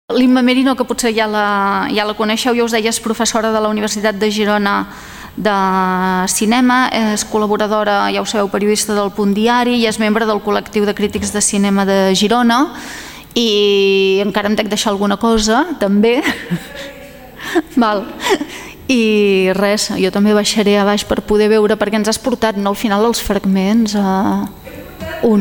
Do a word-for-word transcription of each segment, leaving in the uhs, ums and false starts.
L'Imma Merino, que potser ja la, ja la coneixeu, ja us deia, és professora de la Universitat de Girona de cinema, és col·laboradora, ja ho sabeu, periodista del Punt Diari i és membre del col·lectiu de crítics de cinema de Girona i encara em dec deixar alguna cosa, també. Val. I res, jo també baixaré a baix per poder veure, perquè ens has portat, no, al final els fragments, a un...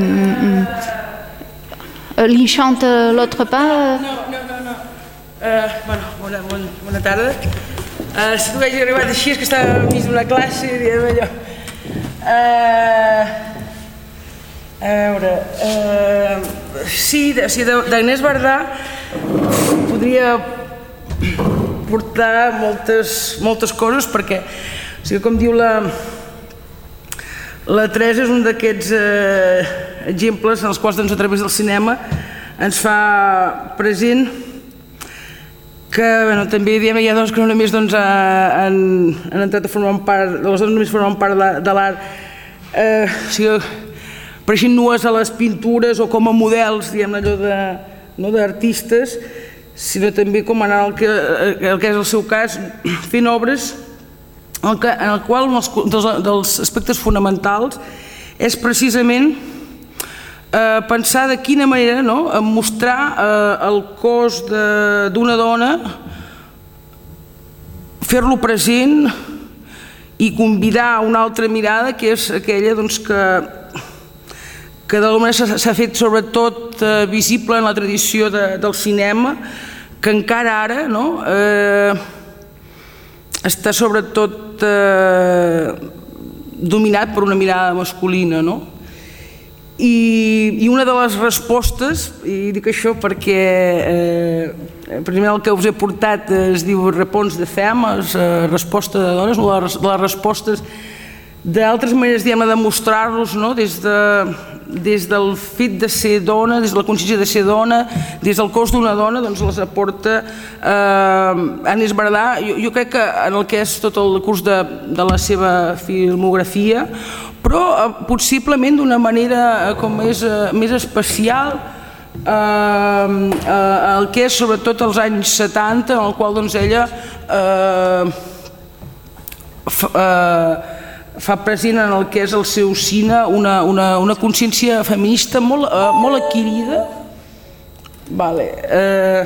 L'I chante l'autre part? No, no, no, no. Uh, bueno, bona, bona, bona tarda. Uh, si tu hagi arribat així és que estava mig d'una classe i diem allò. Uh, a veure... Uh, sí, o sigui, d'Agnès Bardà podria portar moltes, moltes coses perquè, o sigui, com diu la... La Teresa és un d'aquests eh, exemples en els quals, doncs, a través del cinema ens fa present que, bueno, també diem ja, doncs, que no només, doncs, han, han entrat a formar part, les dones només formen part de, de l'art, eh, o sigui, apareixen nues a les pintures o com a models, diguem, allò de, no, d'artistes, sinó també com en el que, el que és el seu cas, fent obres en el, que, en el qual un dels, dels aspectes fonamentals és precisament eh, pensar de quina manera, no, mostrar eh, el cos d'una dona, fer-lo present i convidar a una altra mirada, que és aquella, doncs, que, que d'alguna manera s'ha fet sobretot eh, visible en la tradició de, del cinema, que encara ara, no, eh, està sobretot eh, dominat per una mirada masculina, no? I, i una de les respostes, i dic això perquè eh, primer el que us he portat es diu Réponse de Femmes, eh, resposta de dones, o les, les respostes d'altres maneres, diguem, de mostrar-los, no? Des de, des del fet de ser dona, des de la consciència de ser dona, des del cos d'una dona, doncs les aporta eh, Agnès Bardà. Jo, jo crec que en el que és tot el curs de, de la seva filmografia, però eh, possiblement d'una manera eh, com més, eh, més especial, eh, eh, el que és sobretot els anys setanta, en el qual, doncs, ella eh, fa, eh, fa present en el que és el seu cine una, una, una consciència feminista molt, uh, molt adquirida. Vale. Uh...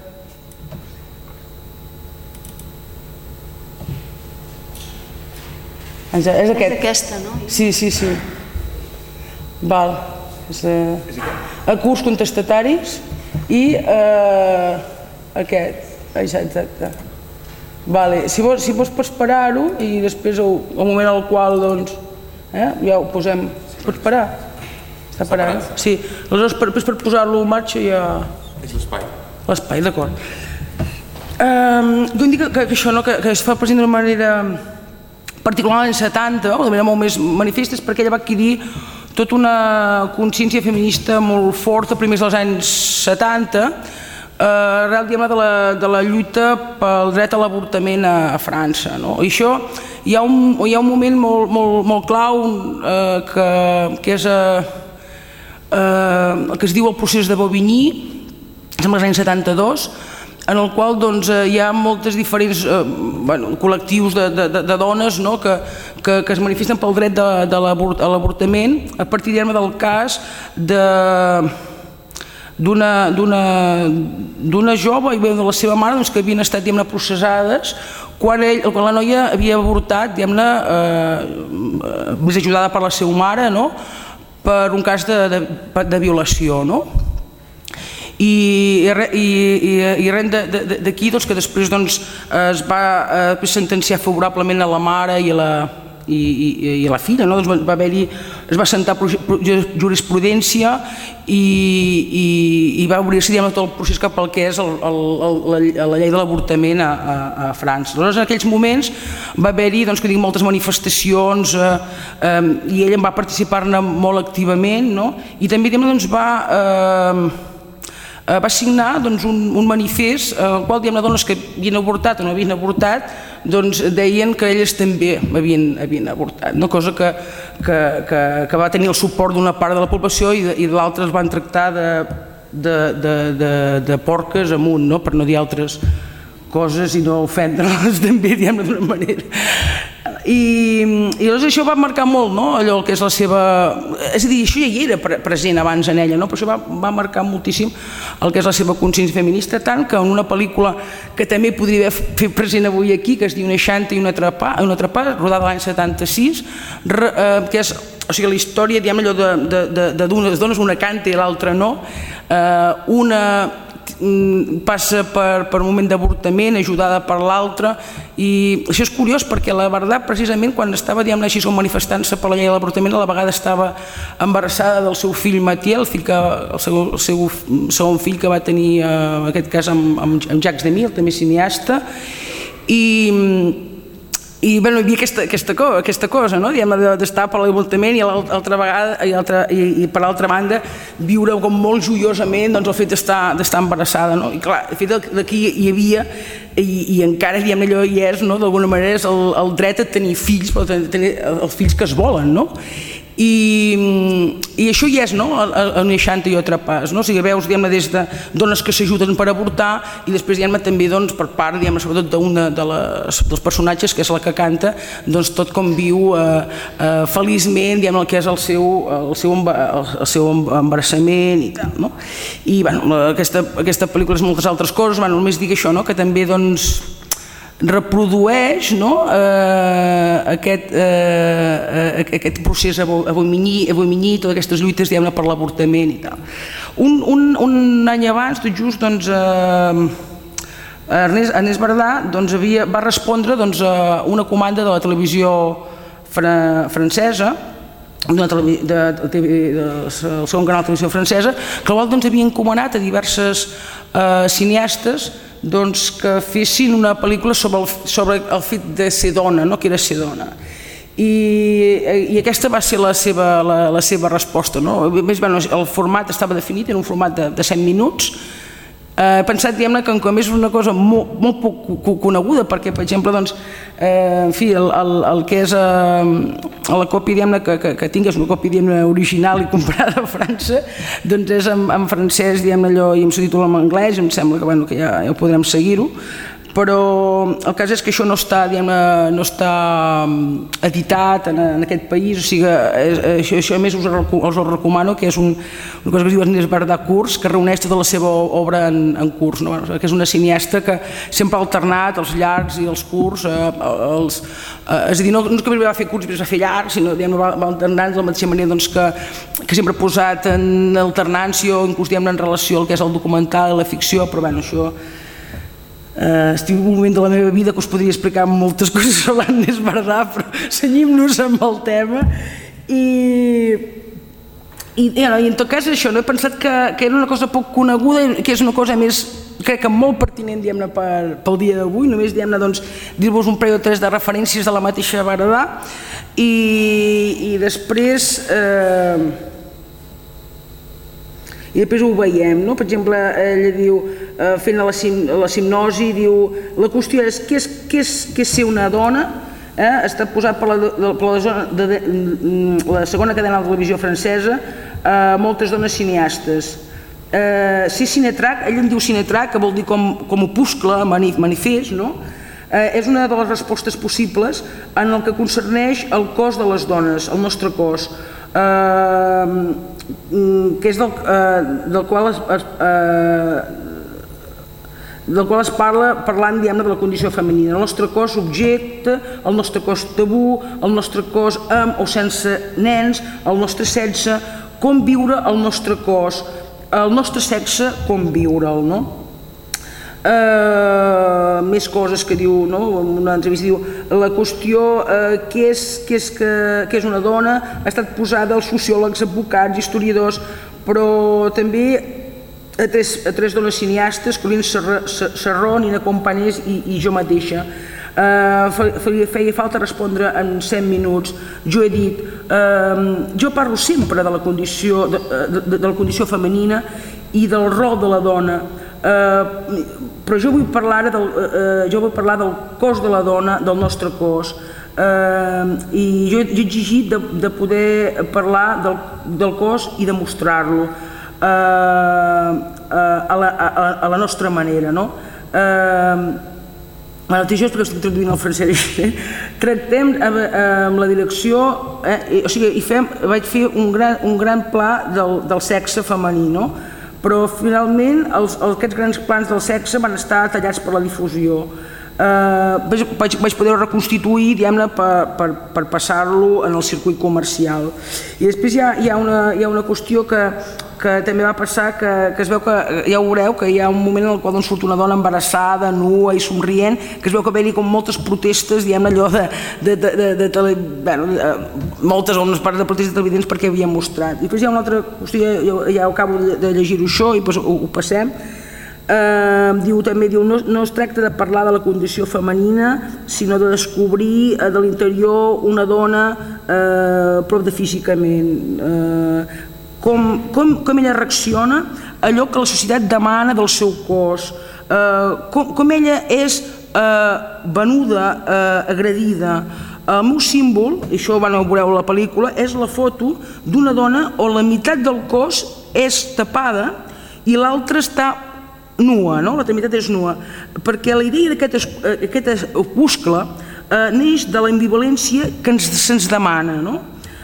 És, és aquest. És aquesta, no? Sí, sí, sí. Val. És, uh... a curs contestataris i uh, aquest. Exacte. Vale. Si vols, si vols pots parar-ho i després el, el moment al qual, doncs, eh, ja ho posem. Pots parar? Està parant? Sí. Aleshores, per, per posar-lo en marxa ja... És l'espai. L'espai, d'acord. Um, jo indico que, que això, no, que, que es fa present d'una manera particular als anys setanta, o de manera molt més manifesta, és perquè ella va adquirir tota una consciència feminista molt forta, primers dels anys setanta, arrel, diguem-ne, de, la, de la lluita pel dret a l'avortament a, a França, no? I això, hi ha un, hi ha un moment molt, molt, molt clau eh, que, que és eh, eh, el que es diu el procés de Bobigny, sembla als anys setanta-dos, en el qual, doncs, hi ha moltes diferents eh, bueno, col·lectius de, de, de dones, no? que, que, que es manifesten pel dret de, de l'avortament a partir, diguem-ne, del cas de d'una d'una jove i de la seva mare, doncs, que havien estat, diguem-ne, processades quan, ell, quan la noia havia avortat, diguem-ne, eh, més ajudada per la seva mare, no? Per un cas de, de, de violació, no? I, i, i, i arran d'aquí, doncs, que després, doncs, es va eh, sentenciar favorablement a la mare i a la I, i, i la filla, no? Doncs va haver-hi, es va assentar jurisprudència i, i, i va obrir-se, diguem, tot el procés cap al que és el, el, el, la, la llei de l'avortament a, a, a França. Aleshores, en aquells moments va haver-hi, doncs, que dic, moltes manifestacions eh, eh, i ella va participar-ne molt activament, no? I també, diguem, doncs, va... Eh, va signar, doncs, un, un manifest al qual, diguem, dones que havien avortat o no havien avortat, doncs, deien que elles també havien, havien avortat, no? Cosa que, que, que, que va tenir el suport d'una part de la població i de, i de l'altra es van tractar de de, de, de, de porques amunt, no? Per no dir altres coses i no ofendre-les també, diguem-ne d'una manera. I, i llavors això va marcar molt, no? Allò que és la seva... És a dir, això ja hi era present abans en ella, no? Però això va, va marcar moltíssim el que és la seva consciència feminista, tant que en una pel·lícula que també podria haver fet present avui aquí, que es diu Un eixanta i un atrapà, un atrapà rodada l'any setanta-sis, re, eh, que és, o sigui, la història, diguem allò de, de, de, de dues dones, una canta i l'altra no, eh, una passa per, per un moment d'avortament ajudada per l'altra, i això és curiós perquè la veritat precisament quan estava diguem-ne així com manifestant-se per la llei de l'avortament a la vegada estava embarassada del seu fill Matiel, el, fill que, el, seu, el seu segon fill que va tenir eh, en aquest cas amb, amb, amb Jacques Demy, també cineasta, i i bueno, hi havia aquesta, aquesta, cosa, aquesta cosa, no? D'estar per l'avortament i, l'altra vegada, i, altra, i, i per l'altra banda viure com molt joiosament doncs, el fet d'estar embarassada, no? I clar, el fet d'aquí hi havia i, i encara diguem, allò hi és, no? D'alguna manera és el, el dret a tenir fills, però tenir els fills que es volen, no? I, i això hi és, no? En eixanta i atrapàs, no? O sigui, veus diguem-ne des de dones que s'ajuden per avortar i després diguem-ne també doncs, per part diguem-ne sobretot d'una de les, dels personatges que és la que canta, doncs tot com viu eh, eh, feliçment diguem-ne el que és el seu, el seu, el seu embarassament i tal, no? I bueno, aquesta, aquesta pel·lícula és moltes altres coses, bueno, només dic això, no? Que també doncs reprodueix no? eh, aquest, eh, aquest procés abominí, abominí totes aquestes lluites diguem-ne per l'avortament i tal. Un, un, un any abans, tot just, doncs, eh, Ernest, Ernest Bardà doncs, havia, va respondre doncs, a una comanda de la televisió fra, francesa, de, de, de, de, del segon canal de televisió francesa, que el qual doncs, havia encomanat a diverses eh, cineastes doncs, que fessin una pel·lícula sobre el, sobre el fet de ser dona, no? Que era ser dona. I, i aquesta va ser la seva, la, la seva resposta. No? Més, bueno, el format estava definit en un format de, de set minuts. He pensat diguem-ne que com és una cosa molt, molt poc coneguda perquè per exemple doncs, eh, en fi, el, el, el que és eh, la còpia diguem-ne que, que, que tinc és una còpia diguem-ne original i comprada a França, doncs és en, en francès diguem-ne allò i amb subtítol en anglès, em sembla que, bueno, que ja, ja podrem seguir-ho, però el cas és que això no està, diguem-ne, no està editat en, en aquest país, o sigui, això, això a més us, us ho recomano, que és un, una cosa que es diu Ernest Bardà Curs, que reuneix tota la seva obra en, en curs, no? Que és una cineasta que sempre ha alternat els llargs i els curts, eh, els, eh, és a dir, no, no és que va fer curts i després va fer llargs, sinó que va, va alternant de la mateixa manera doncs, que, que sempre ha posat en alternància o inclús en relació al que és el documental i la ficció, però bueno, això Uh, estic en un moment de la meva vida que us podria explicar moltes coses sobre l'Ernest Bardà, però cenyim-nos amb el tema i, i, i en tot cas això, no? He pensat que, que era una cosa poc coneguda, que és una cosa més crec que molt pertinent diguem-ne per, pel dia d'avui, només diguem-ne doncs dir-vos un parell o tres de referències de la mateixa Bardà i, i després eh, i després ho veiem, no? Per exemple, ella diu, eh, fent la, sim, la simnosi, diu, la qüestió és què és, què és, què és ser una dona, eh? Està posat per la, per la, zona de, de, la segona cadena de televisió francesa, eh, moltes dones cineastes. Eh, ser cinetrac, ell en diu cinetrac, que vol dir com, com opuscle, manif, manifest, no? Eh, és una de les respostes possibles en el que concerneix el cos de les dones, el nostre cos. Eh, que és del, eh, del qual es, eh, del qual es parla parlant diguem-ne de la condició femenina, el nostre cos objecte, el nostre cos tabú, el nostre cos amb o sense nens, el nostre sexe, com viure el nostre cos, el nostre sexe, com viure'l, no? Uh, més coses que diu, no? Una entrevista diu la qüestió uh, què és, què és, que, què és una dona ha estat posada als sociòlegs, advocats, historiadors, però també a tres, a tres dones cineastes, Corinne Sarró, Nina Companys i, i jo mateixa. Uh, feia, feia falta respondre en set minuts. Jo he dit, uh, jo parlo sempre de la condició, de, de, de la condició femenina i del rol de la dona. Uh, però jo vull parlar del, uh, jo vull parlar del cos de la dona, del nostre cos, uh, i jo, jo he exigit de, de poder parlar del, del cos i de mostrar-lo. eh, a, la, a, a la nostra manera, no? Eh, Bueno, això és perquè estic traduint al francès. Tractem amb la direcció, eh, o sigui, i fem, vaig fer un gran, un gran pla del, del sexe femení, no? Però finalment els, aquests grans plans del sexe van estar tallats per la difusió. Eh, vaig, vaig poder reconstituir, diguem-ne, per, per, per passar-lo en el circuit comercial. I després hi ha, hi ha, una, hi ha una qüestió que, que també va passar, que, que es veu que, ja ho veureu, que hi ha un moment en el qual surt una dona embarassada, nua i somrient, que es veu que va haver-hi com moltes protestes, diguem-ne, allò de, de, de, de, de tele, bueno, de, moltes o unes parts de protestes televidents perquè havia mostrat. I després hi ha una altra qüestió, ja, ja acabo de llegir-ho això i doncs ho, ho passem. Eh, diu també, diu, no, no es tracta de parlar de la condició femenina, sinó de descobrir eh, de l'interior una dona eh, prop de físicament, eh, com, com, com ella reacciona a allò que la societat demana del seu cos, eh, com, com ella és eh, venuda, eh, agredida. El meu símbol, i això ho veureu a la pel·lícula, és la foto d'una dona on la meitat del cos és tapada i l'altra està nua, no? La meitat és nua, perquè la idea d'aquest opuscle eh, neix de l'ambivalència que ens, se'ns demana, no?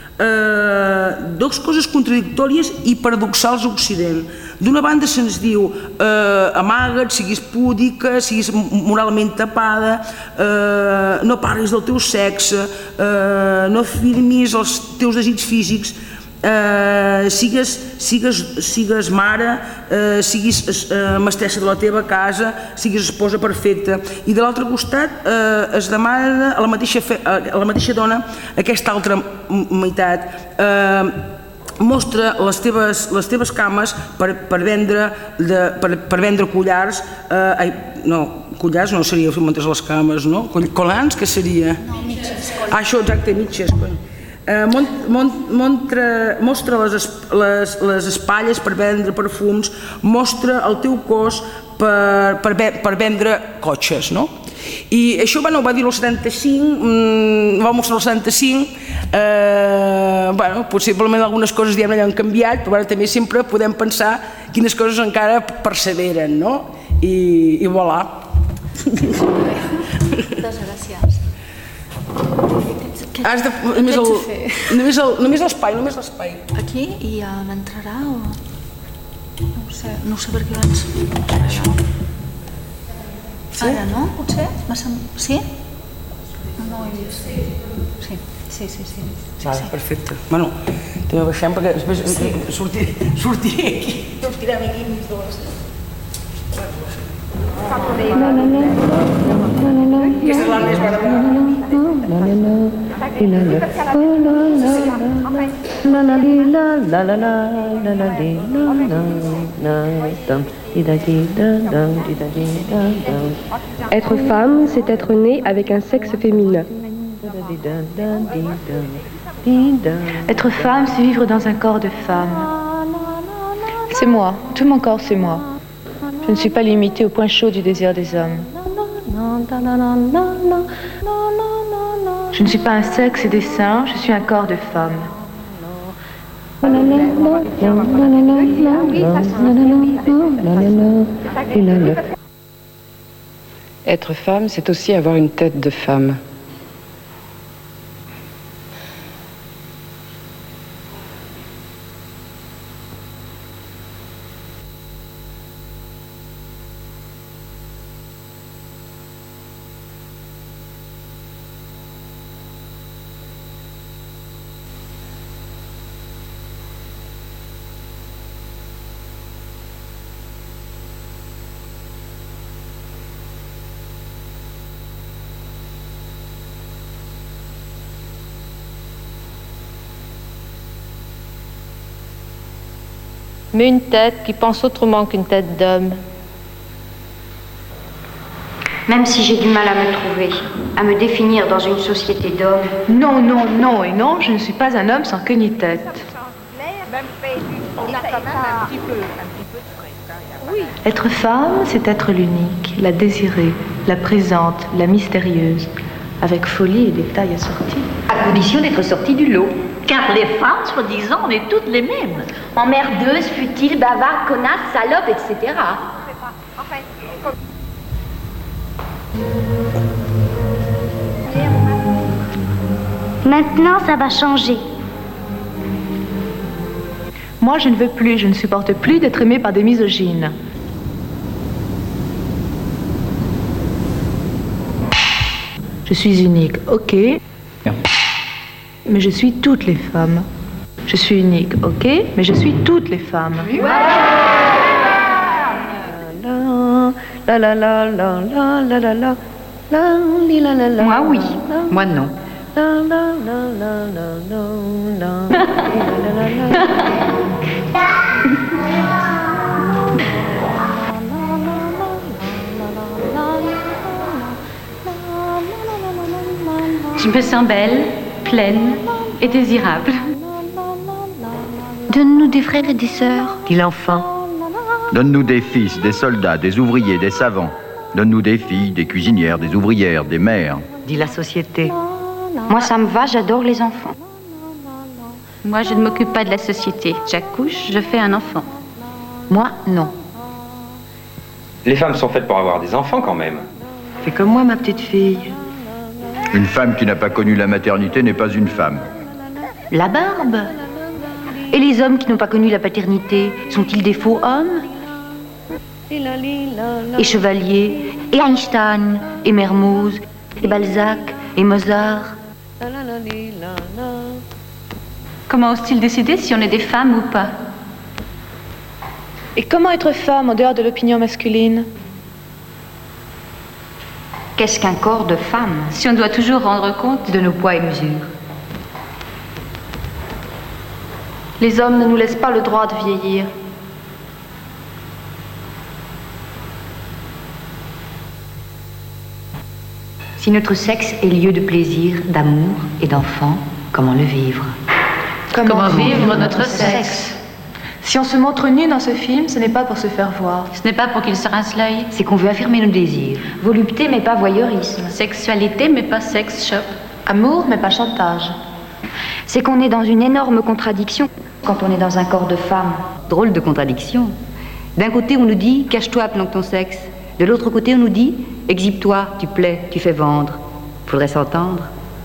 Eh, dos coses contradictòries i paradoxals a Occident. D'una banda se'ns diu eh, amaga't, siguis púdica, siguis moralment tapada, eh, no parlis del teu sexe, eh, no afirmis els teus desitjos físics, Eh, sigues, sigues, sigues mare, eh, siguis eh, mestressa de la teva casa, siguis esposa perfecta. I de l'altre costat eh, es demana a la mateixa, fe, a la mateixa dona aquesta altra meitat. Eh, mostra les teves, les teves cames per, per, vendre, de, per, per vendre collars, eh, ai, no, collars no seria mentre les cames, no? Collants, què seria? No, mitges. Ah, això, exacte, mitges. Eh, mont, mont, montra, mostra les, les, les espatlles per vendre perfums, mostra el teu cos per, per, per vendre cotxes, no? I això bueno, ho va dir el setanta-cinc, mmm, va mostrar el setanta-cinc, eh, bueno, possiblement algunes coses diguem, han canviat, però bueno, també sempre podem pensar quines coses encara perseveren, no? I, i voilà. Moltes gràcies. Has de, només, el, només, el, només l'espai, només l'espai. Aquí i ja m'entrarà o... No ho sé, no ho sé per què abans... Això. Sí? Ara no, potser? Sí? No, no ho he vist. Sí, sí, sí. sí. Vale, perfecte. Bueno, també baixem perquè després sí. sortiré, sortiré aquí. Sortirem aquí enmig de les... No, no, no. Aquesta és la més barata. Être femme, c'est être née avec un sexe féminin. Être femme, c'est vivre dans un corps de femme. C'est moi, tout mon corps, c'est moi. Je ne suis pas limitée au point chaud du désir des hommes. Je ne suis pas un sexe et des seins, je suis un corps de femme. Être femme, c'est aussi avoir une tête de femme. Mais une tête qui pense autrement qu'une tête d'homme. Même si j'ai du mal à me trouver, à me définir dans une société d'hommes. Non, non, non et non, je ne suis pas un homme sans queue ni tête. Être femme, c'est être l'unique, la désirée, la présente, la mystérieuse, avec folie et détails assortis. À condition d'être sortie du lot. Car les femmes, soi-disant, on est toutes les mêmes. Emmerdeuse, futile, bavarde, connasse, salope, et cetera. Maintenant, ça va changer. Moi, je ne veux plus, je ne supporte plus d'être aimée par des misogynes. Je suis unique, ok. Mais je suis toutes les femmes. Je suis unique, ok. Mais je suis toutes les femmes. Oui. La la la la la la la la la la la la. Moi, oui. Moi, non. Je me sens belle, pleine et désirable. Donne-nous des frères et des sœurs. Dit l'enfant. Donne-nous des fils, des soldats, des ouvriers, des savants. Donne-nous des filles, des cuisinières, des ouvrières, des mères. Dit la société. Moi, ça me va, j'adore les enfants. Moi, je ne m'occupe pas de la société. J'accouche, je fais un enfant. Moi, non. Les femmes sont faites pour avoir des enfants quand même. Fais comme moi, ma petite fille. Une femme qui n'a pas connu la maternité n'est pas une femme. La barbe. Et les hommes qui n'ont pas connu la paternité, sont-ils des faux hommes? Et Chevalier, et Einstein, et Mermoz, et Balzac, et Mozart. Comment ose-t-il décider si on est des femmes ou pas? Et comment être femme en dehors de l'opinion masculine? Qu'est-ce qu'un corps de femme? Si on doit toujours rendre compte De nos poids et mesures. Les hommes ne nous laissent pas le droit de vieillir. Si notre sexe est lieu de plaisir, d'amour et d'enfant, comment le vivre? Comment, comment vivre vivre notre sexe? Si on se montre nu dans ce film, ce n'est pas pour se faire voir. Ce n'est pas pour qu'il se rince l'œil. C'est qu'on veut affirmer nos désirs. Volupté, mais pas voyeurisme. Sexualité, mais pas sex shop. Amour, mais pas chantage. C'est qu'on est dans une énorme contradiction quand on est dans un corps de femme. Drôle de contradiction. D'un côté, on nous dit « cache-toi, planque ton sexe ». De l'autre côté, on nous dit « exhibe-toi, tu plais, tu fais vendre ». Faudrait s'entendre.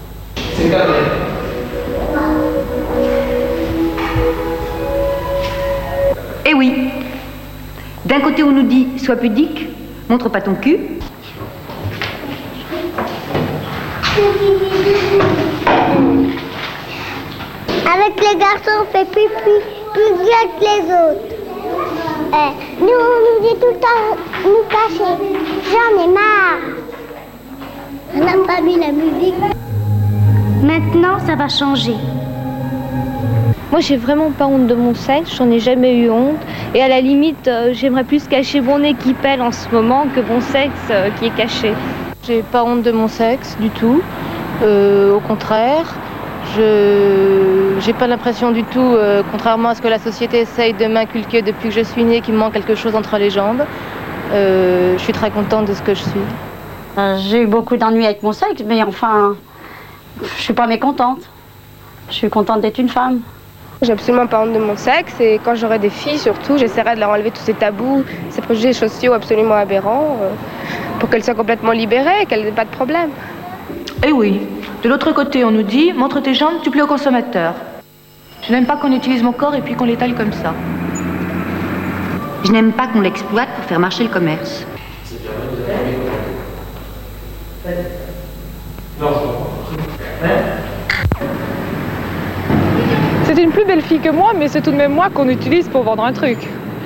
Eh oui. D'un côté, on nous dit « sois pudique, montre pas ton cul ». Avec les garçons, on fait plus, plus, plus bien que les autres. Eh, nous, on nous dit tout le temps, nous cacher. J'en ai marre. On n'a pas mis la musique. Maintenant, ça va changer. Moi, j'ai vraiment pas honte de mon sexe, j'en ai jamais eu honte. Et à la limite, euh, j'aimerais plus cacher mon nez qui pèle en ce moment que mon sexe euh, qui est caché. J'ai pas honte de mon sexe du tout. Euh, au contraire, je j'ai pas l'impression du tout, euh, contrairement à ce que la société essaye de m'inculquer depuis que je suis née, qu'il me manque quelque chose entre les jambes. Euh, je suis très contente de ce que je suis. Euh, j'ai eu beaucoup d'ennuis avec mon sexe, mais enfin, je suis pas mécontente. Je suis contente d'être une femme. J'ai absolument pas honte de mon sexe et quand j'aurai des filles surtout, j'essaierai de leur enlever tous ces tabous, ces préjugés sociaux absolument aberrants euh, pour qu'elles soient complètement libérées, qu'elles n'aient pas de problème. Eh oui, de l'autre côté on nous dit « montre tes jambes, tu plais au consommateur ». Je n'aime pas qu'on utilise mon corps et puis qu'on l'étale comme ça. Je n'aime pas qu'on l'exploite pour faire marcher le commerce. C'est une plus belle fille que moi, mais c'est tout de même moi qu'on utilise pour vendre un truc.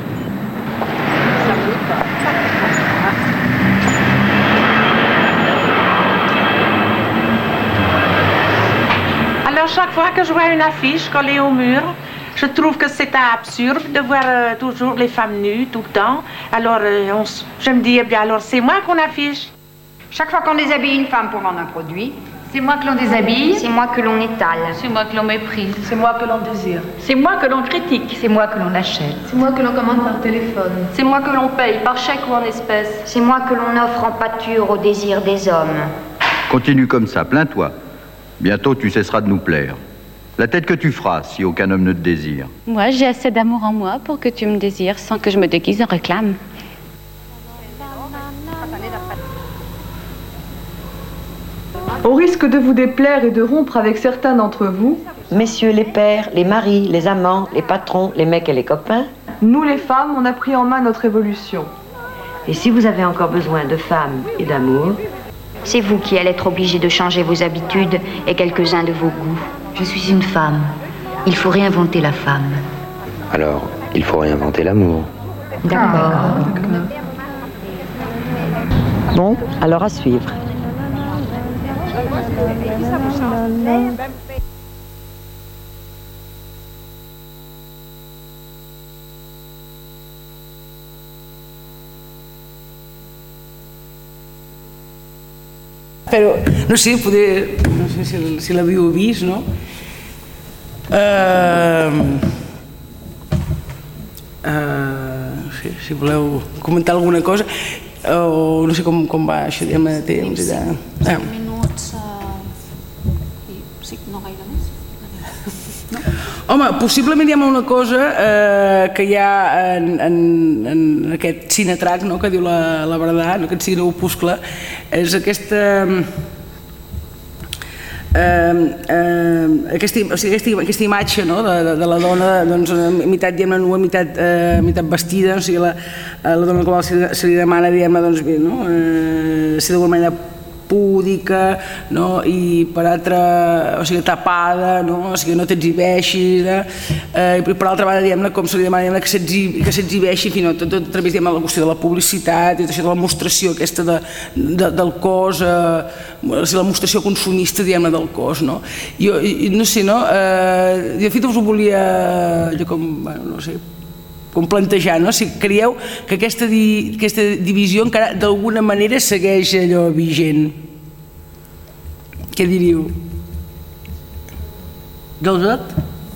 Alors chaque fois que je vois une affiche collée au mur, je trouve que c'est absurde de voir euh, toujours les femmes nues tout le temps. Alors euh, on, je me dis, eh bien alors c'est moi qu'on affiche. Chaque fois qu'on déshabille une femme pour vendre un produit, c'est moi que l'on déshabille. C'est moi que l'on étale. C'est moi que l'on méprise. C'est moi que l'on désire. C'est moi que l'on critique. C'est moi que l'on achète. C'est moi que l'on commande par téléphone. C'est moi que l'on paye, par chèque ou en espèces. C'est moi que l'on offre en pâture au désir des hommes. Continue comme ça, plains-toi. Bientôt tu cesseras de nous plaire. La tête que tu feras si aucun homme ne te désire. Moi, j'ai assez d'amour en moi pour que tu me désires sans que je me déguise en réclame. Au risque de vous déplaire et de rompre avec certains d'entre vous, messieurs les pères, les maris, les amants, les patrons, les mecs et les copains, nous les femmes, on a pris en main notre évolution. Et si vous avez encore besoin de femmes et d'amour, c'est vous qui allez être obligés de changer vos habitudes et quelques-uns de vos goûts. Je suis une femme. Il faut réinventer la femme. Alors, il faut réinventer l'amour. D'accord. Bon, alors à suivre. Però, no sé, poder, no sé si, si l'havíeu vist, no? Uh, uh, sí, si voleu comentar alguna cosa, o no sé com, com va això, diguem, de temps i de... cinc minuts i sí, no gaire més. Home, possiblement hi ha una cosa eh, que hi ha en, en, en aquest cinetrac, no?, que diu la, la veritat, no?, aquest cine opuscle, és aquesta, eh, eh, aquesta, o sigui, aquesta, aquesta imatge, no?, de, de, de la dona, doncs, mitat, diguem-ne, nua, mitat, eh, mitat vestida, o sigui, la, la dona com se, se li demana, diguem-ne, doncs, bé, no?, eh, si d'alguna manera púdica, no? I per altra, o sigui, tapada, no? O sigui, no t'exhibeixis, eh? I per altra banda, diguem-ne, com se li demana que s'exhibeixi, fins i tot a través, diguem-ne, de la qüestió de la publicitat, i això de la mostració aquesta de, de, del cos, eh, la mostració consumista, diguem-ne, del cos, no? Jo, no sé, no? Eh, de fet, us ho volia, jo com, bueno, no sé, com plantejar, no? Si creieu que aquesta, di, aquesta divisió encara d'alguna manera segueix allò vigent. Què diríeu? Delbert?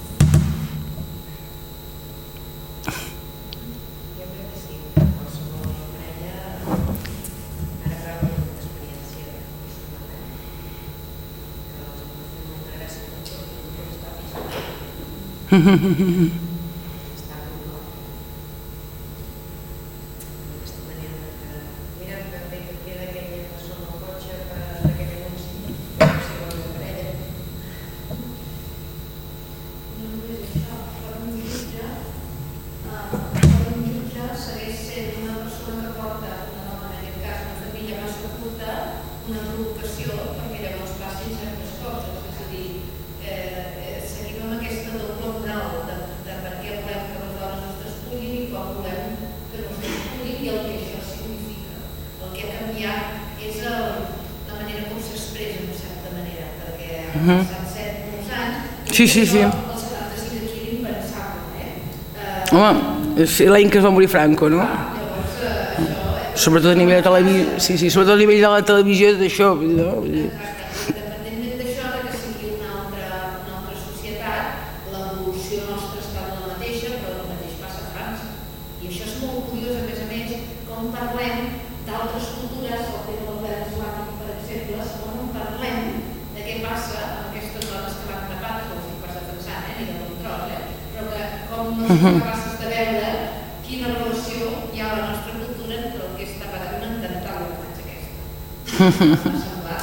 Sí, sí, sí. Home, és l'any que es va morir Franco, no? Sobretot a nivell de televisió, sí, sí, sobretot a nivell de la televisió d'això, no? Independentment d'això, que sigui una altra societat, l'evolució nostra està la mateixa, però el mateix passa a França. I això és molt curiós, a més a més, com parlem d'altres cultures, el tema del govern islàmic, per exemple, com parlem de què passa amb aquestes dones que van tapades, no ho estic pas defensant, eh, ni de bon tros, eh, però que com no som capaces de veure quina relació hi ha a la nostra cultura entre el que és tapat i una intentar la imatge aquesta.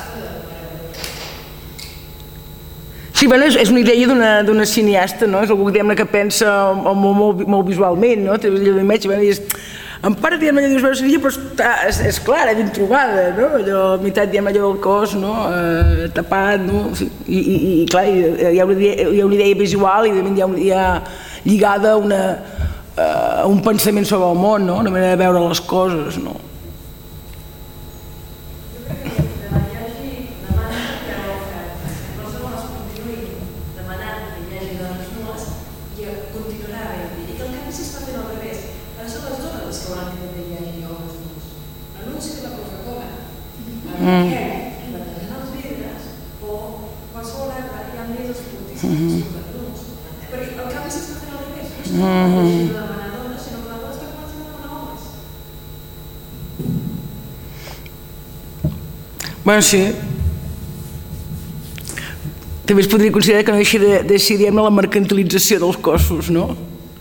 Sí, bueno, és, és una idea d'una cineasta, no? És algú que pensa molt, molt, molt visualment, no? Té una imatge, bueno, i és... En part, diguem, allò dius, però està, és, és clara, ben trobada, no? Allò, meitat, diguem, allò del cos, no? Eh, tapat, no? I, i, i clar, hi ha una idea, hi ha una idea visual i hi ha, hi ha lligada una, uh, un pensament sobre el món, no? Una manera de veure les coses, no? Bueno, sí. també es podria considerar que no deixi de, deixi, diguem-ne, la mercantilització dels cossos, no?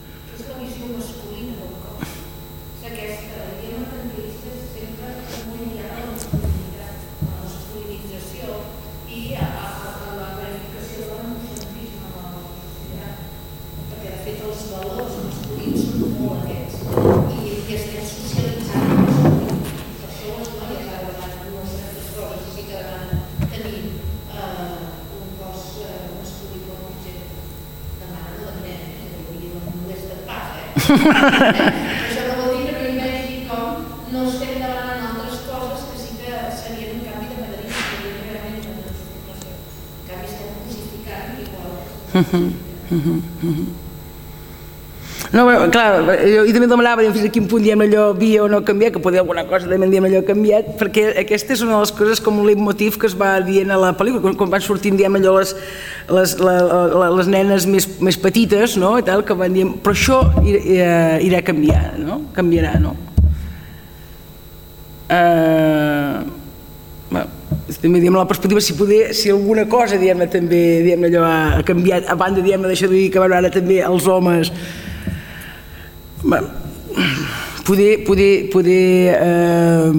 Això no vol dir que no hi vegi com no estem demanant altres coses que sí que serien un canvi de paradigma, serien realment una transformació. En canvi estem cosificant igual. No, bueno, clar, jo, jo també demanava fins a quin punt diem allò havia o no canviat, que poder alguna cosa també diem allò canviat, perquè aquesta és una de les coses com un leitmotiv que es va dient a la pel·lícula, quan, quan van sortint diem allò les, les, la, la, les nenes més, més petites, no? I tal, que van dient, però això irà, irà canviant, no? Canviarà, no? Uh, bueno, també diem la perspectiva, si poder, si alguna cosa diem també diem allò ha canviat, a banda diem d'això de dir que ara també els homes poder, poder, poder, eh,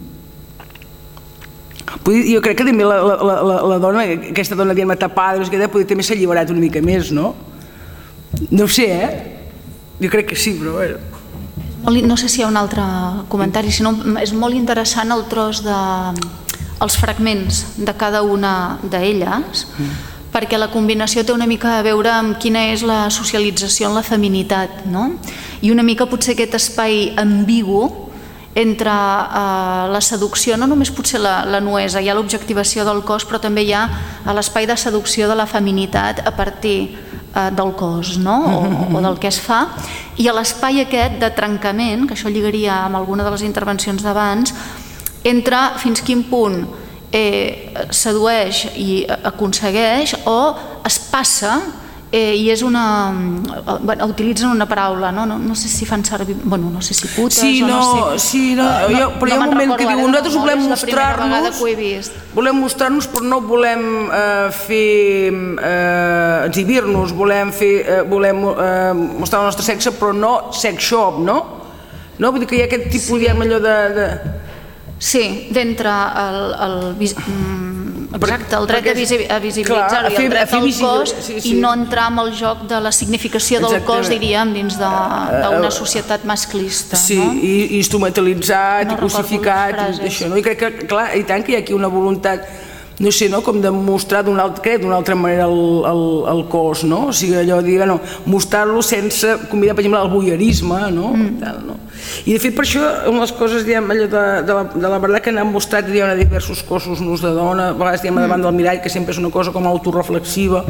poder jo crec que també la, la, la, la dona, aquesta dona dient-me tapada, no sé què, poder també s'ha alliberat una mica més, no? No ho sé, eh? Jo crec que sí, però bueno. No sé si hi ha un altre comentari, sinó és molt interessant el tros de els fragments de cada una d'elles, perquè la combinació té una mica a veure amb quina és la socialització en la feminitat, no? I una mica potser aquest espai ambigu entre eh, la seducció, no només potser la, la nuesa, hi ha l'objectivació del cos, però també hi ha l'espai de seducció de la feminitat a partir eh, del cos, no? o, o del que es fa, i a l'espai aquest de trencament, que això lligaria amb alguna de les intervencions d'abans, entre fins quin punt Eh, sedueix i aconsegueix o es passa eh, i és una... Bueno, utilitzen una paraula, no? No, no sé si fan servir... Bueno, no sé si putes sí, o no, no sé... Sí, no, uh, jo, però hi ha no un moment que diu, nosaltres volem mostrar-nos... Volem mostrar-nos, però no volem eh, fer... Eh, exhibir-nos, volem fer... Eh, volem eh, mostrar el nostre sexe, però no sex shop, no? No? Vull dir que hi ha aquest tipus, sí. Diguem, allò de... de... Sí, d'entre el, el, exacte, el dret a visibilitzar-ho i el dret al cos sí, sí. I no entrar en el joc de la significació del Exactament. Cos, diríem, dins d'una societat masclista. Sí, no? i instrumentalitzat, no i crucificat, i això, no? I crec que, clar, i tant que hi ha aquí una voluntat, no sé, no? Com de mostrar d'una altra, altra manera el, el, el cos, no? O sigui, allò de dir, no, mostrar-lo sense convidar, per exemple, al voyeurisme, no? Mm. Tal, no? I de fet per això una de les coses diguem, allò de, de, la, de la veritat que n'han mostrat diguem, a diversos cossos nus de dona, a vegades diguem, davant del mirall, que sempre és una cosa com autoreflexiva,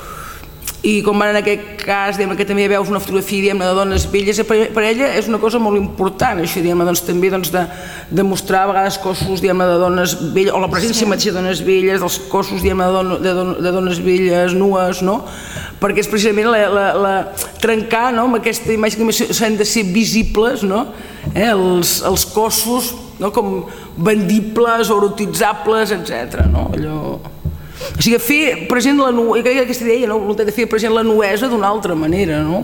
i com en aquest cas diguem, que també veus una fotografia diguem, de dones velles, per, per ella és una cosa molt important això, diguem, doncs, també doncs, de, de mostrar a vegades cossos diguem, de dones velles, o la presència sí. mateixa de dones velles, dels cossos diguem, de, don, de, don, de dones velles nues, no? Perquè és precisament la, la, la, trencar no? Amb aquesta imatge que s'han de ser visibles, no? eh? els, els cossos no? Com vendibles, erotitzables, etcètera. No? Allò... O sigui, fer present la nuesa, jo crec que aquesta idea, no? La voluntat de fer present la nuesa d'una altra manera, no?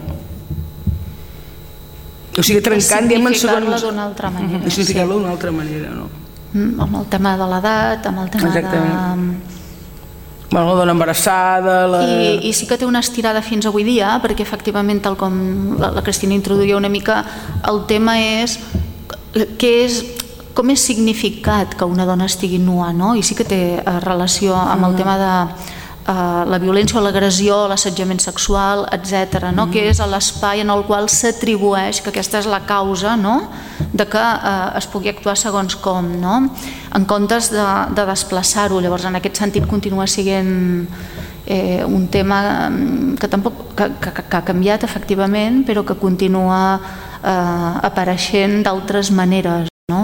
O sigui, trencant, diguem, en segons... Significar-la d'una altra manera. Uh-huh. Significar-la d'una altra manera, no? Mm, amb el tema de l'edat, amb el tema Exactament. de... Bueno, la dona embarassada... La... I, I sí que té una estirada fins avui dia, perquè efectivament, tal com la, la Cristina introduïa una mica, el tema és què és... com és significat que una dona estigui nua, no? I sí que té eh, relació amb el tema de eh, la violència o l'agressió, l'assetjament sexual, etcètera, no? Mm. Que és l'espai en el qual s'atribueix que aquesta és la causa, no? De que eh, es pugui actuar segons com, no? En comptes de, de desplaçar-ho. Llavors, en aquest sentit, continua sent eh, un tema que tampoc que, que, que ha canviat, efectivament, però que continua eh, apareixent d'altres maneres, no?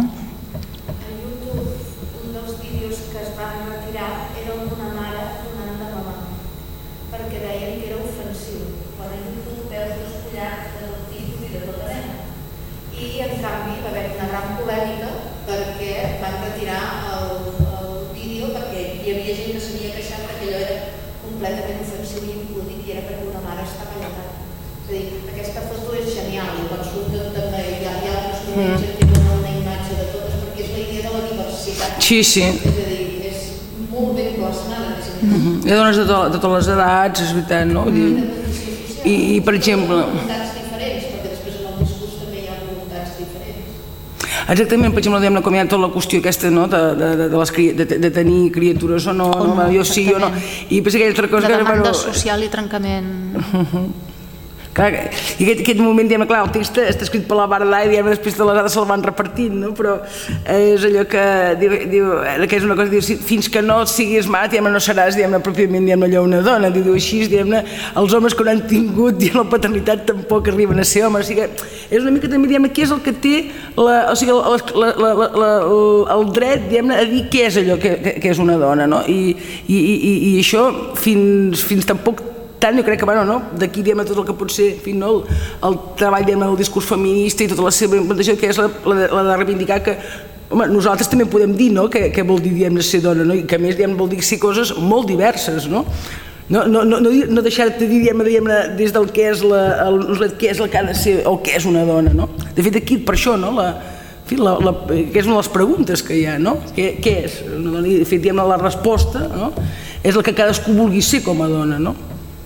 completament ofensiu i impúdic, i era perquè una mare estava allà. És a dir, aquesta foto és genial, i quan surten també hi ha altres moments en què donen una imatge de totes, perquè és la idea de la diversitat. Sí, sí. És a dir, és molt ben plasmada. Hi ha dones de totes les edats, és veritat, no? I, per exemple... Voluntats diferents, perquè després en el discurs també hi ha voluntats diferents. Exactament, per exemple, com hi ha tota la qüestió aquesta de tenir criatures o no, jo sí o no, i penso que hi ha altra cosa... De demanda social i trencament... Clar, i aquest, aquest moment, diguem, clar, el text està escrit per la Bardà i diguem, després de les dades se'l van repartint, no? Però és allò que diu, diu, que és una cosa, diu, fins que no siguis mare, diguem, no seràs, diguem, pròpiament, diguem, allò una dona, diu així, diguem, els homes que no han tingut, diguem, la paternitat tampoc arriben a ser homes, o sigui, és una mica també, diguem, què és el que té la, o sigui, la, la, la, la, la, el dret, diguem, a dir què és allò que, que, que és una dona, no? I, i, i, i això fins, fins tampoc tant, jo crec que, bueno, no? D'aquí, diguem, tot el que pot ser, en fi, no? el, el treball, diguem, el discurs feminista i tota la seva implantació, que és la, la, la de reivindicar que, home, nosaltres també podem dir, no?, què, què vol dir, diguem, ser dona, no? I que a més, diguem, vol dir ser coses molt diverses, no? No, no, no, no, no deixar-te dir, diguem, diguem, des del què és la, el, què és el que ha de ser o què és una dona, no? De fet, aquí, per això, no?, la, en fi, la, la, que és una de les preguntes que hi ha, no? Què, què és una dona? I, de fet, diguem, la resposta, no?, és el que cadascú vulgui ser com a dona, no?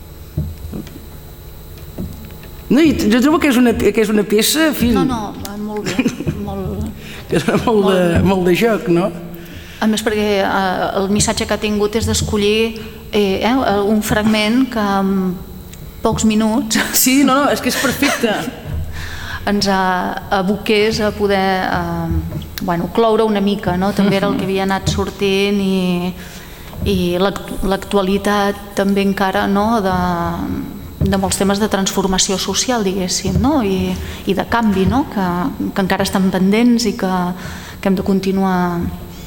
No, jo trobo que és una, que és una peça, en fi... No, no, molt bé, molt... Que és molt de, molt de joc, no? A més, perquè eh, el missatge que ha tingut és d'escollir eh, eh, un fragment que en pocs minuts... Sí, no, no, és que és perfecte. Ens aboqués a poder eh, bueno, cloure una mica, no? També era el que havia anat sortint i, i l'actualitat també encara, no?, de... de molts temes de transformació social, diguéssim, no? I, i de canvi, no? Que, que encara estan pendents i que, que hem de continuar.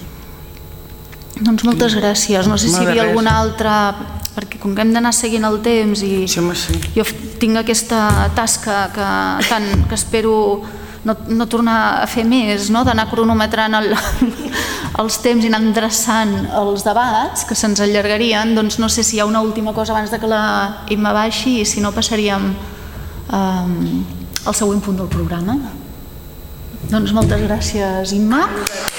Doncs moltes gràcies. No sé si hi havia alguna altra, perquè com que hem d'anar seguint el temps i sí, home, sí. Jo tinc aquesta tasca que, tant, que espero no, no tornar a fer més, no? D'anar cronometrant el, els temps i anar endreçant els debats que se'ns allargarien, doncs no sé si hi ha una última cosa abans de que la Imma baixi i si no passaríem eh, al següent punt del programa. Doncs moltes gràcies, Imma.